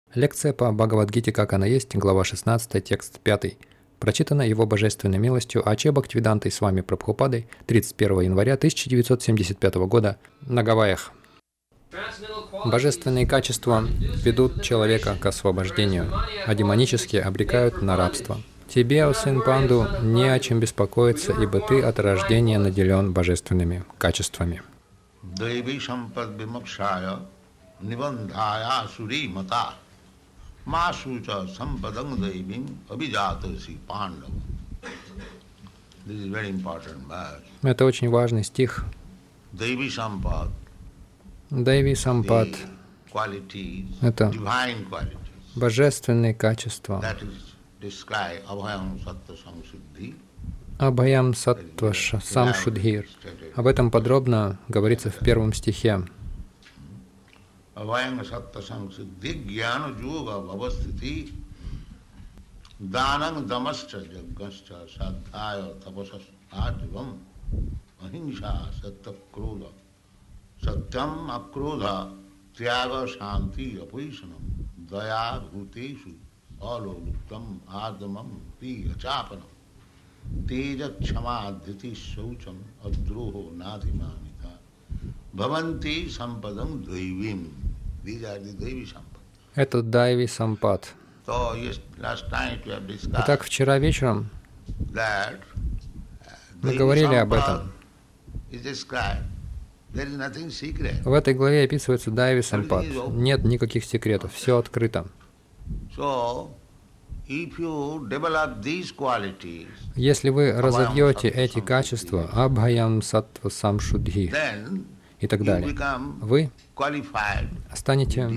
Лекция по Бхагавад-гите «Как она есть», глава 16, текст 5. Прочитана его божественной милостью Аче Бхактивидантой Свами Прабхупадой 31 января 1975 года на Гавайях. Божественные качества ведут человека к освобождению, а демонические обрекают на рабство. Тебе, о сын Панду, не о чем беспокоиться, ибо ты от рождения наделен божественными качествами. Это очень важный стих. Дайви сампад — это божественные качества. Абхаям саттва самшудхир. Об этом подробно говорится в первом стихе. Абхаям саттва самшудхи гьяна йога бхавастити данам дамасча джаггасча садхая tapasas ādhivam ahimsa sattva krodha satyam akrodha tyaga shanti apaisanam daya bhuteshu aloluktam ādamam pi achapanam teja kshama adhiti shaucham adroho nadhimanita bhavanti sampadam daivim. These are the Daivi Sampad. Это Дайви Сампад. Итак, вчера вечером мы говорили об этом. В этой главе описывается Дайви Сампад. Нет никаких секретов, все открыто. Если вы разовьете эти качества, Абхаям саттва самшудхи и так далее, вы станете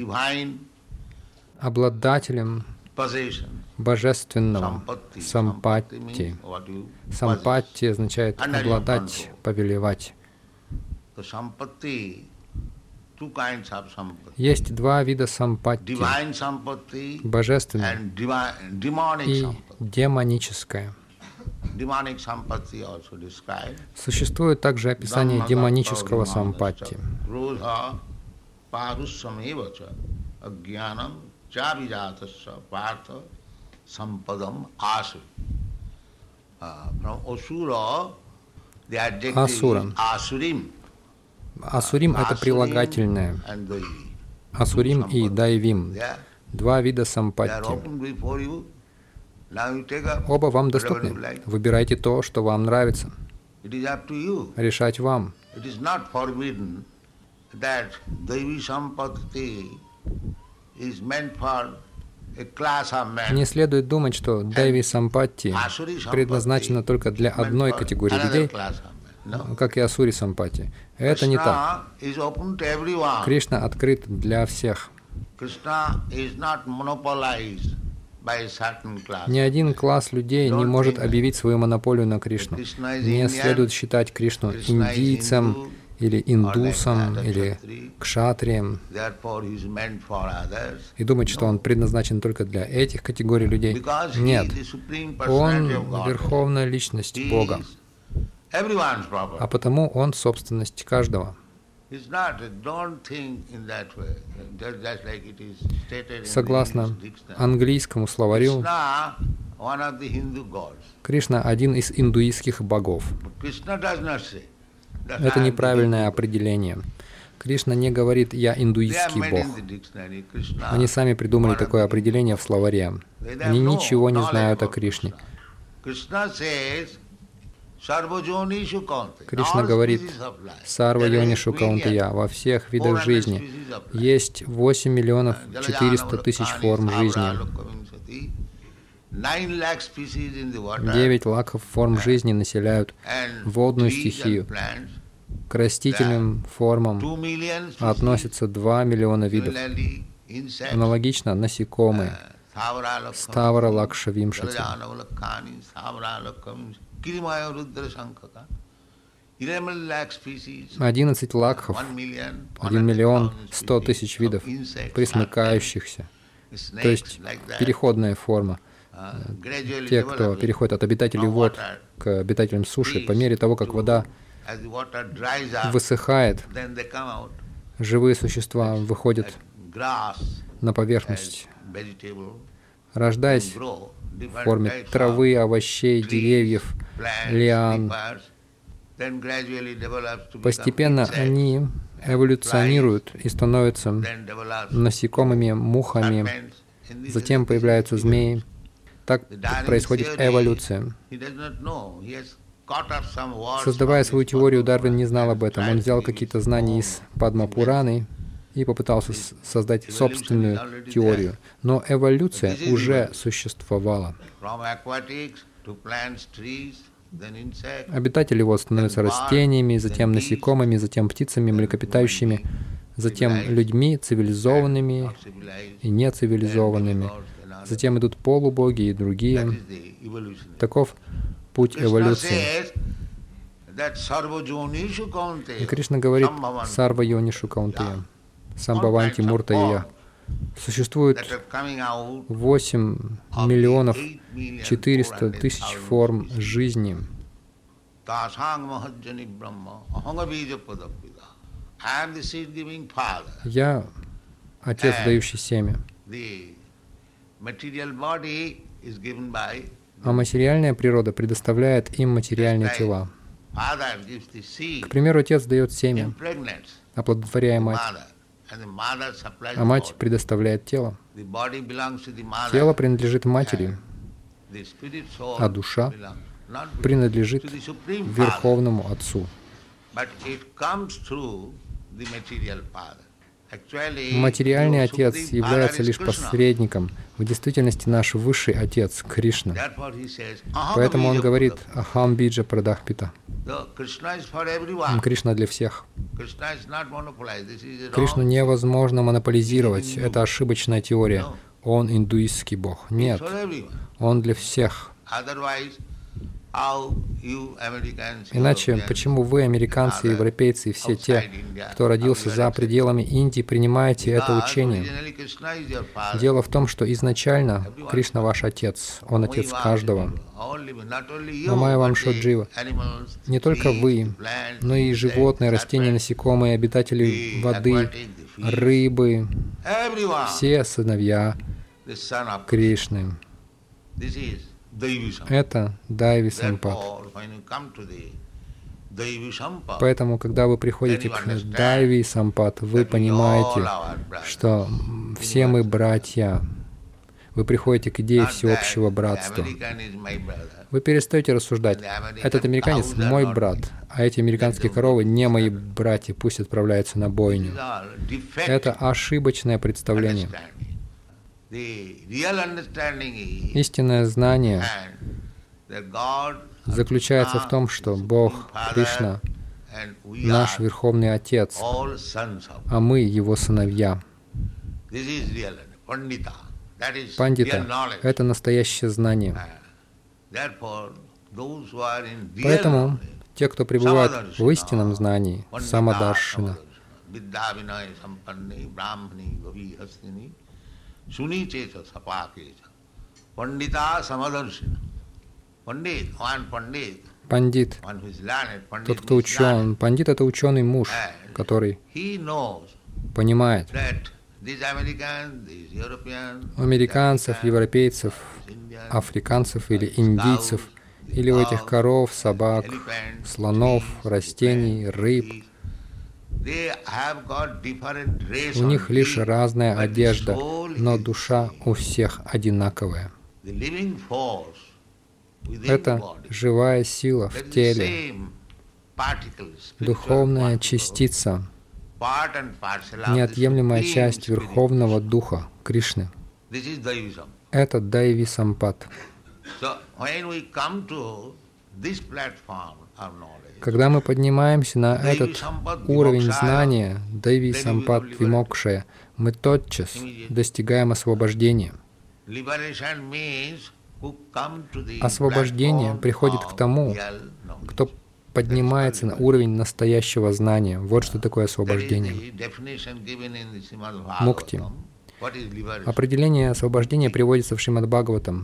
обладателем божественного сампатти. Сампатти означает обладать, повелевать. Есть два вида сампатти: божественное и демоническое. Существует также описание демонического сампатти. Асура. Асурим — это прилагательное. Асурим и Дайвим — два вида сампатти. Оба вам доступны. Выбирайте то, что вам нравится. Решать вам. Не следует думать, что Дайви Сампатти предназначена только для одной категории людей, как и Асури Сампатти. Это не так. Кришна открыт для всех. Ни один класс людей не может объявить свою монополию на Кришну. Не следует считать Кришну индийцем, или индусом, или кшатрием, и думать, что он предназначен только для этих категорий людей. Нет, он верховная личность Бога, а потому он собственность каждого. Согласно английскому словарю, Кришна — один из индуистских богов. Это неправильное определение. Кришна не говорит «я индуистский бог». Они сами придумали такое определение в словаре. Они ничего не знают о Кришне. Кришна говорит «Сарва йонишу каунтая» — во всех видах жизни. Есть 8 миллионов 400 тысяч форм жизни. 9 лакхов форм жизни населяют водную стихию. К растительным формам относятся 2 миллиона видов. Аналогично насекомые. Ставара лакша вимшати. 11 лакхов, 1 миллион 100 тысяч видов присмыкающихся. То есть переходная форма. Те, кто переходит от обитателей вод к обитателям суши, по мере того, как вода высыхает, живые существа выходят на поверхность, рождаясь в форме травы, овощей, деревьев, лиан. Постепенно они эволюционируют и становятся насекомыми, мухами, затем появляются змеи. Так происходит эволюция. Создавая свою теорию, Дарвин не знал об этом. Он взял какие-то знания из Падма-Пураны и попытался создать собственную теорию. Но эволюция уже существовала. Обитатели вот становятся растениями, затем насекомыми, затем птицами, млекопитающими, затем людьми, цивилизованными и нецивилизованными. Затем идут полубоги и другие. Таков путь эволюции. И Кришна говорит «Сарва Йонишу Каунтея», «Самбхаванти Муртая». Существует 8 миллионов 400 тысяч форм жизни. Я Отец, дающий семя. А материальная природа предоставляет им материальные тела. К примеру, Отец дает семя, оплодотворяя мать, а мать предоставляет тело. Тело принадлежит матери, а душа принадлежит Верховному Отцу. Материальный Отец является лишь посредником. В действительности наш Высший Отец, Кришна. Поэтому Он говорит «Ахам биджа прадахпита». Кришна для всех. Кришну невозможно монополизировать. Это ошибочная теория. Он индуистский Бог. Нет. Он для всех. Иначе, почему вы, американцы, европейцы и все те, кто родился за пределами Индии, принимаете это учение? Дело в том, что изначально Кришна ваш Отец, Он Отец каждого. Мамая вам Шоджива. Не только вы, но и животные, растения, насекомые, обитатели воды, рыбы, все сыновья Кришны. Это Дайви Сампад. Поэтому, когда вы приходите к Дайви Сампад, вы понимаете, что все мы братья. Вы приходите к идее всеобщего братства. Вы перестаете рассуждать. Этот американец мой брат, а эти американские коровы не мои братья, пусть отправляются на бойню. Это ошибочное представление. Истинное знание заключается в том, что Бог, Кришна, наш Верховный Отец, а мы Его сыновья. Пандита — это настоящее знание. Поэтому те, кто пребывает в истинном знании, самадаршина, пандит, тот, кто учен. Пандит — это ученый муж, который понимает американцев, европейцев, африканцев или индийцев, или у этих коров, собак, слонов, растений, рыб. У них лишь разная одежда, но душа у всех одинаковая. Это живая сила в теле, духовная частица, неотъемлемая часть Верховного Духа Кришны. Это Дайви Сампад. Когда мы поднимаемся на этот уровень знания, Дайви Сампад Вимокшая, мы тотчас достигаем освобождения. Освобождение приходит к тому, кто поднимается на уровень настоящего знания. Вот что такое освобождение. Мукти. Определение освобождения приводится в Шримад Бхагаватам.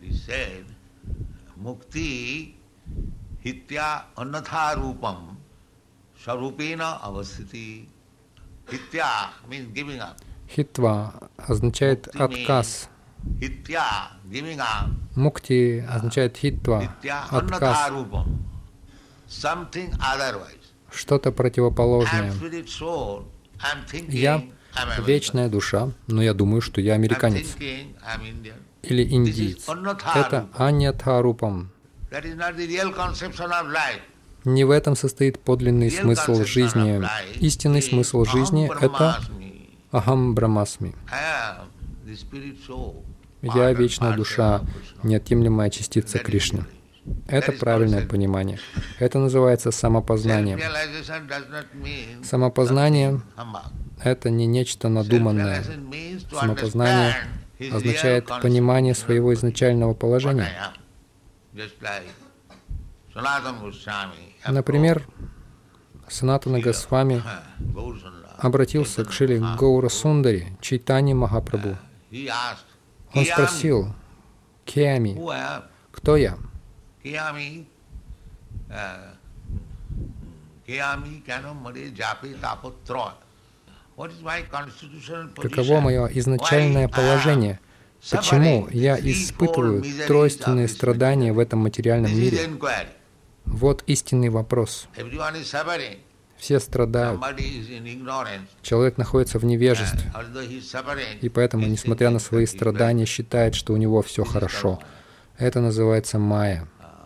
Мукти хитя анатха рупам сарупена авасити. Хитя means giving up. Хитва означает отказ. Мукти означает хитва, отказ, что-то противоположное. Я вечная душа, но я думаю, что я американец или индиец. Это аньятха-рупам. Не в этом состоит подлинный смысл жизни. Истинный смысл жизни — это ахам брамасми. Я вечная душа, неотъемлемая частица Кришны. Это правильное понимание. Это называется самопознанием. Самопознание — это не нечто надуманное. Самопознание означает понимание своего изначального положения. Например, Санатана Госвами обратился к Шриле Гаура Сундари, Чайтанья Махапрабху. Он спросил: «Кеами, кто я?» Каково мое изначальное положение? Почему я испытываю тройственные страдания в этом материальном мире? Вот истинный вопрос. Все страдают. Человек находится в невежестве, и поэтому, несмотря на свои страдания, считает, что у него все хорошо. Это называется майя.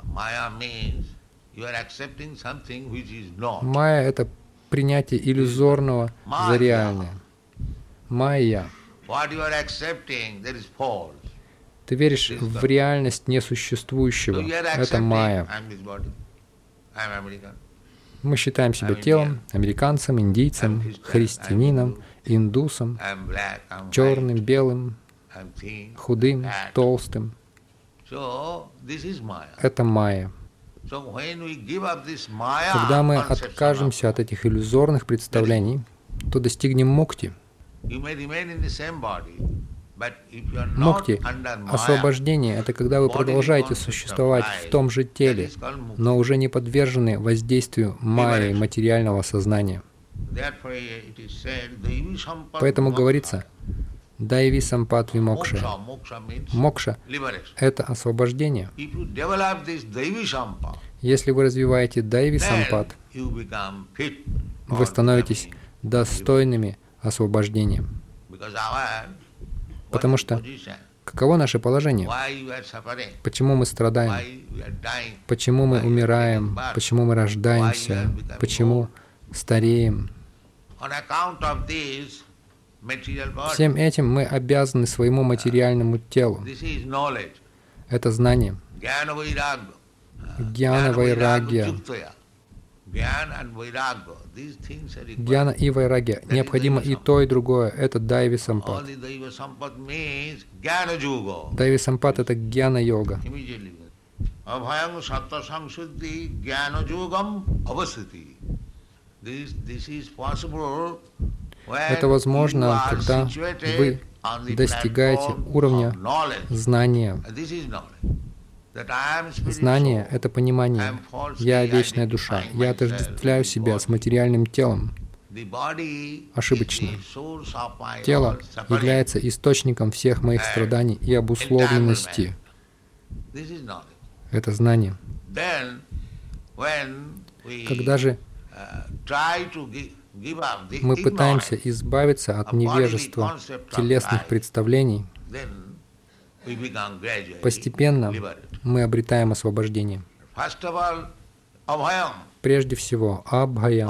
Майя — это принятие иллюзорного за реальное. Майя. Ты веришь в реальность несуществующего. Это майя. Мы считаем себя телом, американцем, индийцем, христианином, индусом, черным, белым, худым, толстым. Это майя. Когда мы откажемся от этих иллюзорных представлений, то достигнем мукти. Мукти, освобождение — это когда вы продолжаете существовать в том же теле, но уже не подвержены воздействию майи материального сознания. Поэтому говорится «Дайви сампат вимокша». Мокша — это освобождение. Если вы развиваете дайви сампат, вы становитесь достойными освобождения. Потому что каково наше положение? Почему мы страдаем? Почему мы умираем? Почему мы рождаемся? Почему стареем? Всем этим мы обязаны своему материальному телу. Это знание. Гьяна вайрагья. Гьяна и вайрагья. Необходимо и то, и другое. Это дайви сампат. Дайви сампат — это гьяна-йога. Это возможно, когда вы достигаете уровня знания. Знание — это понимание. Я вечная душа. Я отождествляю себя с материальным телом. Ошибочно. Тело является источником всех моих страданий и обусловленности. Это знание. Когда же мы пытаемся избавиться от невежества телесных представлений, постепенно мы обретаем освобождение. Прежде всего, абхаям.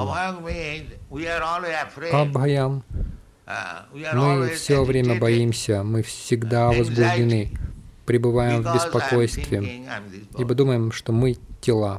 Абхаям. Мы все время боимся, мы всегда возбуждены, пребываем в беспокойстве, ибо думаем, что мы тела.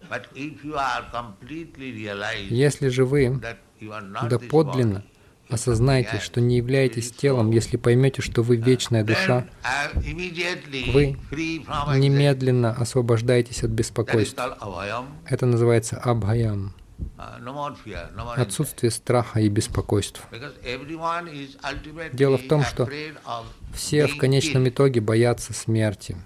Если же вы доподлинно осознайте, что не являетесь телом, если поймете, что вы вечная душа, вы немедленно освобождаетесь от беспокойств. Это называется абхаям. Отсутствие страха и беспокойств. Дело в том, что все в конечном итоге боятся смерти.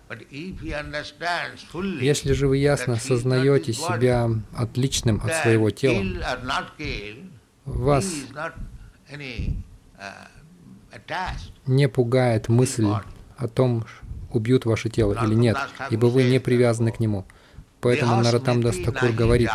Если же вы ясно осознаете себя отличным от своего тела, вас не пугает мысль о том, убьют ваше тело или нет, ибо вы не привязаны к нему. Поэтому Нароттам-дас Тхакур говорит: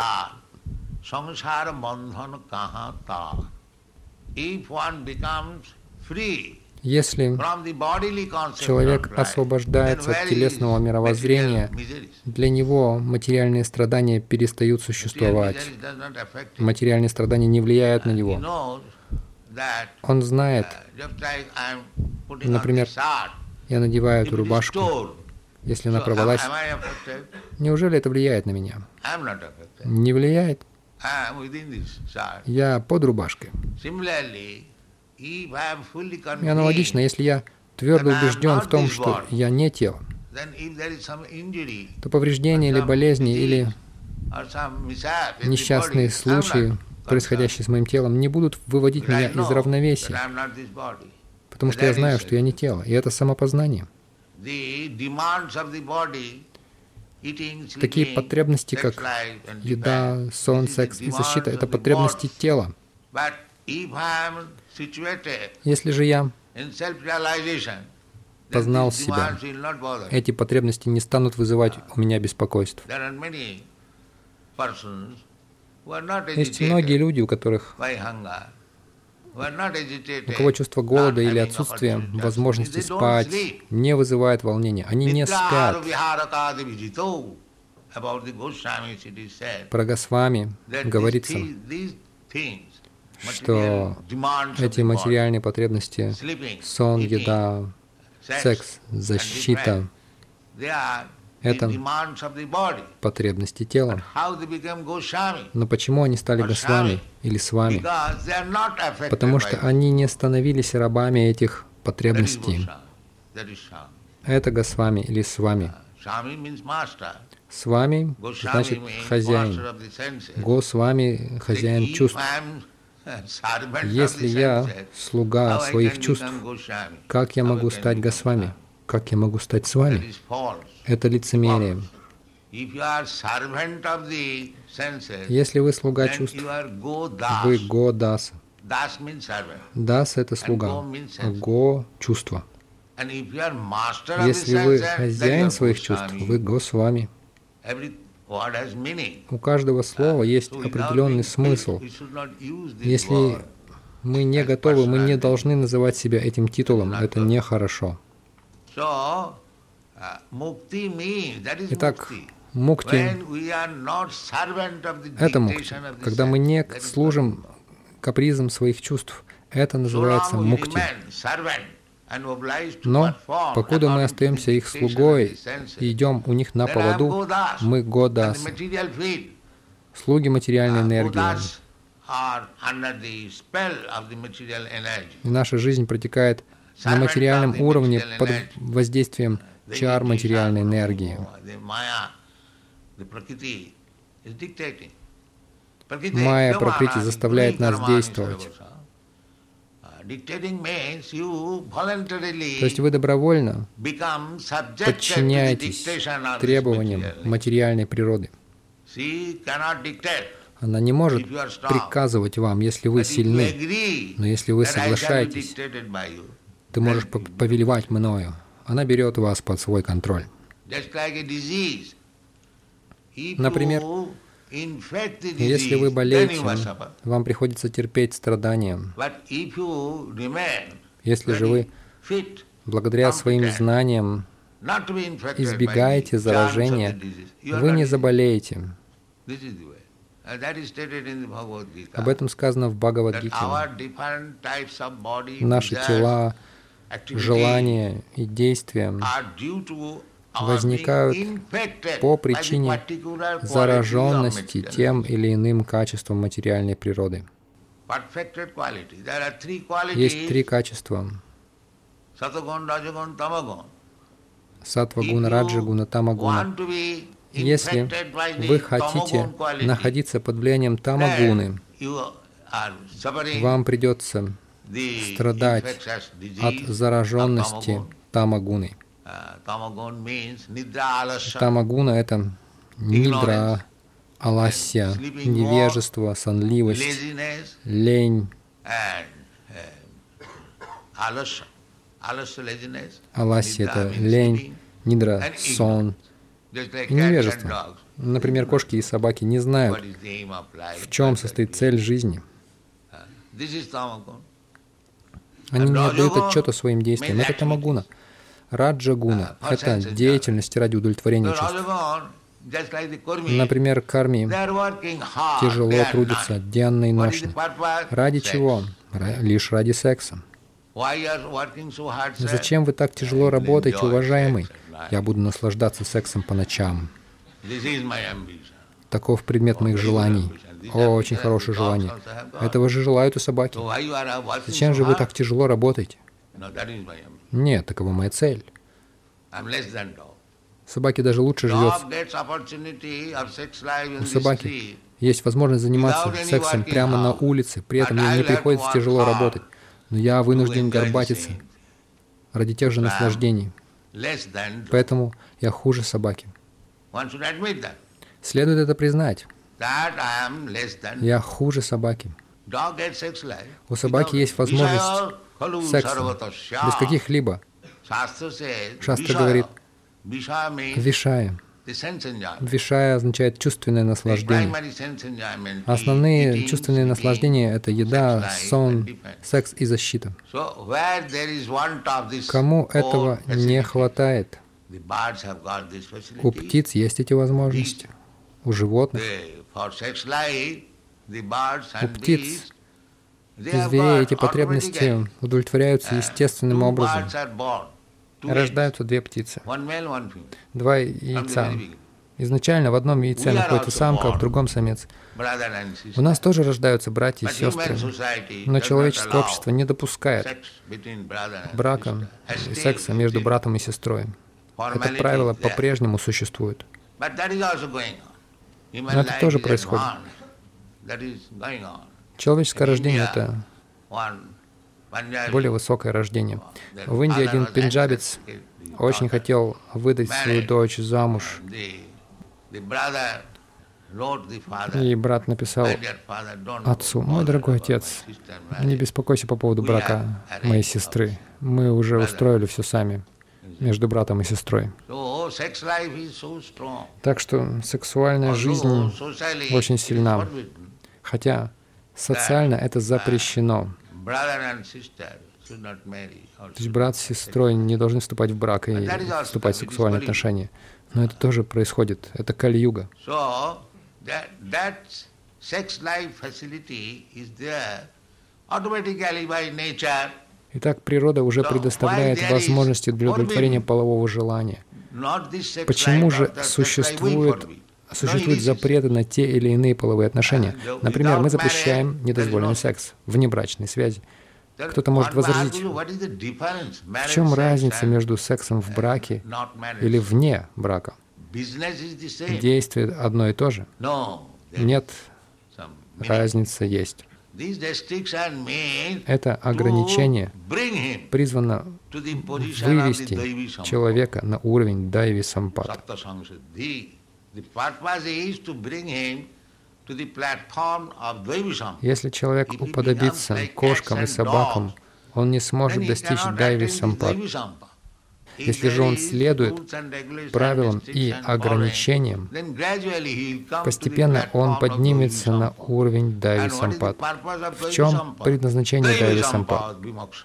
если человек освобождается от телесного мировоззрения, для него материальные страдания перестают существовать. Материальные страдания не влияют на него. Он знает, например, я надеваю эту рубашку, если она порвалась, неужели это влияет на меня? Не влияет. Я под рубашкой. И аналогично, если я твердо убежден в том, что я не тело, то повреждения или болезни, или несчастные случаи, происходящие с моим телом, не будут выводить меня из равновесия, потому что я знаю, что я не тело, и это самопознание. Такие потребности, как еда, сон, секс и защита, это потребности тела. Если же я познал себя, эти потребности не станут вызывать у меня беспокойств. Есть многие люди, у кого чувство голода или отсутствие возможности спать не вызывает волнения. Они не спят. Про Госвами говорится, что эти материальные потребности, сон, еда, секс, защита, это потребности тела. Но почему они стали Госвами или Свами? Потому что они не становились рабами этих потребностей. Это Госвами или Свами. Свами значит хозяин. Госвами — хозяин чувств. Если я слуга своих чувств, как я могу стать Госвами? Как я могу стать с вами? Это лицемерие. Если вы слуга чувств, вы Го-даса. Дас — это слуга, а Го — чувство. Если вы хозяин своих чувств, вы Госвами. У каждого слова есть определенный смысл. Если мы не готовы, мы не должны называть себя этим титулом. Это нехорошо. Итак, мукти — это мукти. Когда мы не служим капризам своих чувств, это называется мукти. Но, покуда мы остаемся их слугой и идем у них на поводу, мы Го-дасы, слуги материальной энергии. И наша жизнь протекает на материальном уровне под воздействием чар материальной энергии. Майя Пракрити заставляет нас действовать. То есть вы добровольно подчиняетесь требованиям материальной природы. Она не может приказывать вам, если вы сильны, но если вы соглашаетесь, ты можешь повелевать мною. Она берет вас под свой контроль. Например, если вы болеете, вам приходится терпеть страдания. Если же вы, благодаря своим знаниям, избегаете заражения, вы не заболеете. Об этом сказано в Бхагавад-гите. Наши тела, желания и действия возникают по причине зараженности тем или иным качеством материальной природы. Есть три качества: саттва-гуна, раджа-гуна, тама-гуна. Если вы хотите находиться под влиянием тама-гуны, вам придется страдать от зараженности тама-гуной. Тама-гуна — это нидра, аласья, невежество, сонливость, лень, Аласья — это лень, нидра — сон и невежество. Например, кошки и собаки не знают, в чем состоит цель жизни. Они не отдают отчета своим действиям. Это тамагуна. Раджагуна — это деятельность ради удовлетворения чувств. Например, карми тяжело трудятся денно и ночно. Ради чего? Лишь ради секса. Зачем вы так тяжело работаете, уважаемый? Я буду наслаждаться сексом по ночам. Таков предмет моих желаний. Очень хорошее желание. Этого же желают и собаки. Зачем же вы так тяжело работаете? Нет, такова моя цель. Собаке даже лучше живется. У собаки есть возможность заниматься сексом прямо на улице, при этом ей не приходится тяжело работать. Но я вынужден горбатиться ради тех же наслаждений. Поэтому я хуже собаки. Следует это признать. Я хуже собаки. У собаки есть возможность секса без каких-либо. Шастра говорит вишая. Вишая означает чувственное наслаждение. Основные чувственные наслаждения — это еда, сон, секс и защита. Кому этого не хватает? У птиц есть эти возможности. У животных, у птиц и зверей эти потребности удовлетворяются естественным образом. Рождаются две птицы, два яйца. Изначально в одном яйце находится самка, а в другом самец. У нас тоже рождаются братья и сестры, но человеческое общество не допускает брака и секса между братом и сестрой. Это правило по-прежнему существует. Но это тоже происходит. Человеческое рождение — это более высокое рождение. В Индии один пенджабец очень хотел выдать свою дочь замуж. И брат написал отцу: «Мой дорогой отец, не беспокойся по поводу брака моей сестры. Мы уже устроили все сами между братом и сестрой». Так что сексуальная жизнь очень сильна. Хотя социально это запрещено. То есть брат с сестрой не должны вступать в брак и вступать в сексуальные отношения. Но это тоже происходит. Это Кали-юга. Итак, природа уже предоставляет возможности для удовлетворения полового желания. Почему же существуют запреты на те или иные половые отношения? Например, мы запрещаем недозволенный секс, внебрачной связи. Кто-то может возразить: в чем разница между сексом в браке или вне брака? Действие одно и то же. Нет, разница есть. Это ограничение призвано вывести человека на уровень дайви сампад. Если человек уподобится кошкам и собакам, он не сможет достичь дайви сампад. Если же он следует правилам и ограничениям, постепенно он поднимется на уровень дайви сампад. В чем предназначение дайви сампад?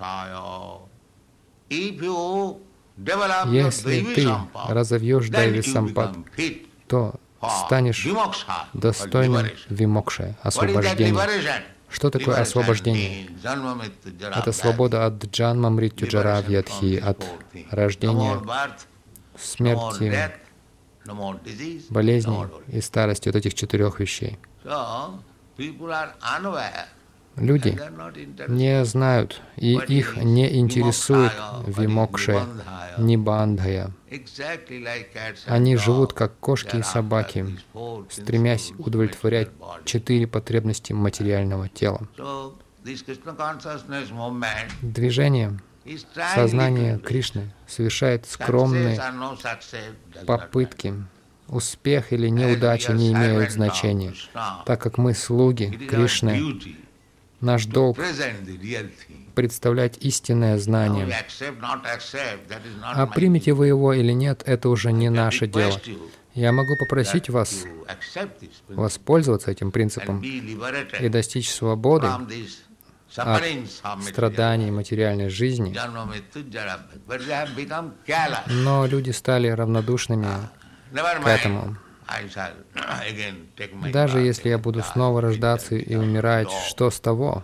Если ты разовьешь дайви сампад, то станешь достойным вимокши, освобождения. Что такое освобождение? Это свобода от джанма, мритью, джара, вьядхи, от рождения, смерти, болезней и старости, от этих четырех вещей. Люди не знают, и их не интересует вимокша, нибандхая. Они живут как кошки и собаки, стремясь удовлетворять 4 потребности материального тела. Движение сознания Кришны совершает скромные попытки. Успех или неудача не имеют значения, так как мы слуги Кришны. Наш долг — представлять истинное знание. А примете вы его или нет, это уже не наше дело. Я могу попросить вас воспользоваться этим принципом и достичь свободы от страданий материальной жизни. Но люди стали равнодушными к этому. Даже если я буду снова рождаться и умирать, что с того?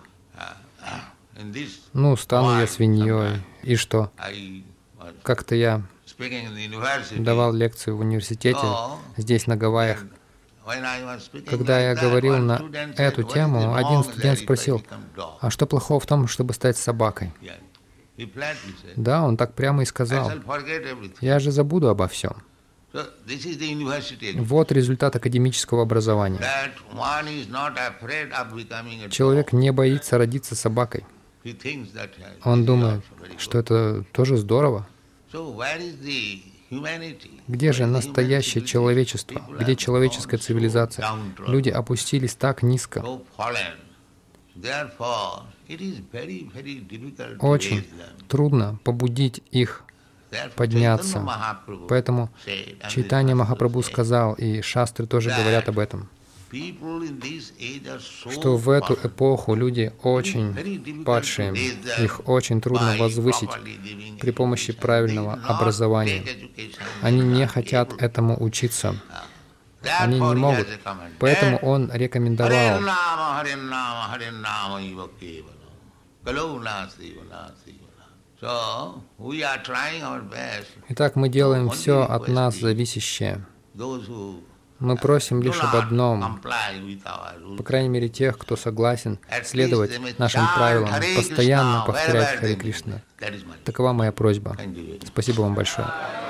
Ну, стану я свиньей, и что? Как-то я давал лекцию в университете, здесь, на Гавайях. Когда я говорил на эту тему, один студент спросил, а что плохого в том, чтобы стать собакой? Да, он так прямо и сказал. Я же забуду обо всем. Вот результат академического образования. Человек не боится родиться собакой. Он думает, что это тоже здорово. Где же настоящее человечество? Где человеческая цивилизация? Люди опустились так низко. Очень трудно побудить их подняться. Поэтому Чайтанья Махапрабху сказал, и шастры тоже говорят об этом, что в эту эпоху люди очень падшие, их очень трудно возвысить при помощи правильного образования. Они не хотят этому учиться. Они не могут. Поэтому он рекомендовал Итак, мы делаем все от нас зависящее. Мы просим лишь об одном, по крайней мере, тех, кто согласен следовать нашим правилам, постоянно повторять Харе Кришна. Такова моя просьба. Спасибо вам большое.